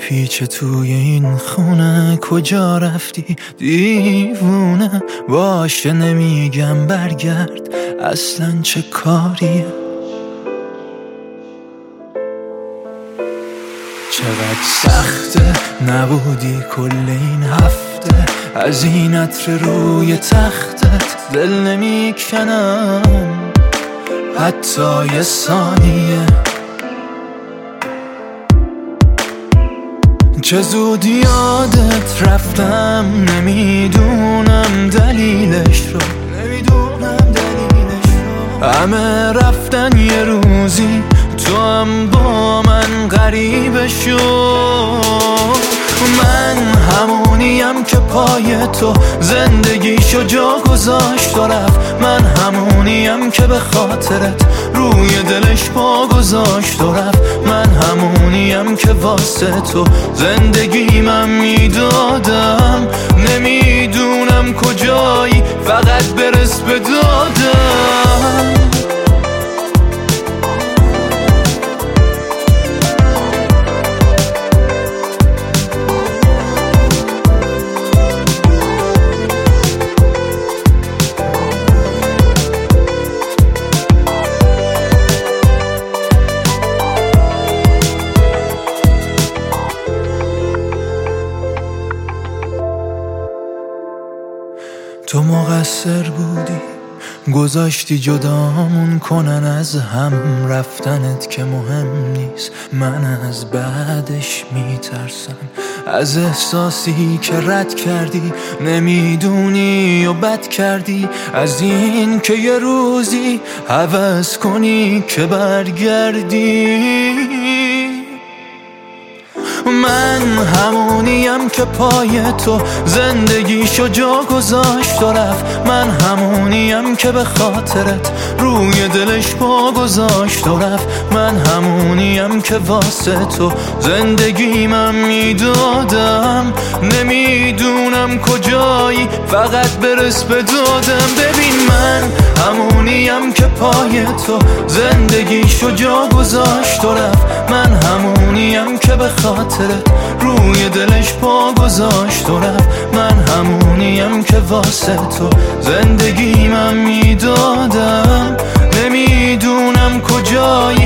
میپیچه توی این خونه، کجا رفتی دیوونه؟ باشه نمیگم برگرد، اصلا چه کاریه؟ چقدر سخته نبودی کل این هفته، از این عطر روی تختت دل نمیکنم حتی یه ثانیه. چه زود یادت رفتم، نمیدونم دلیلش رو، همه رفتن یه روزی تو هم با من غریبه شو. من همونیم که پای تو زندگیشو جا گذاشت و رفت، من همونیم که به خاطرت روی دلش پا گذاشت و رفت، من همونیم که واسه تو زندگیمم میدادم. نمیدونم کجایی، فقط برس به دادم. تو مقصر بودی، گذاشتی جدامون کنن از هم، رفتنت که مهم نیست، من از بعدش میترسم، از احساسی که رد کردی نمیدونی و بد کردی، از این که یه روزی هوس کنی که برگردی. من همونیم که پای تو زندگیشو جا گذاشت و رفت، من همونیم که به خاطرت روی دلش پا گذاشت و رفت، من همونیم که واسه تو زندگیمم میدادم. نمیدونم کجایی، فقط برس به دادم. ببین من همونیم که پای تو زندگیشو جا گذاشت و رفت، من همونیم که به خاطرت روی دلش پا گذاشت و رفت، من همونیم که واسه تو زندگیمم میدادم. نمیدونم کجایی،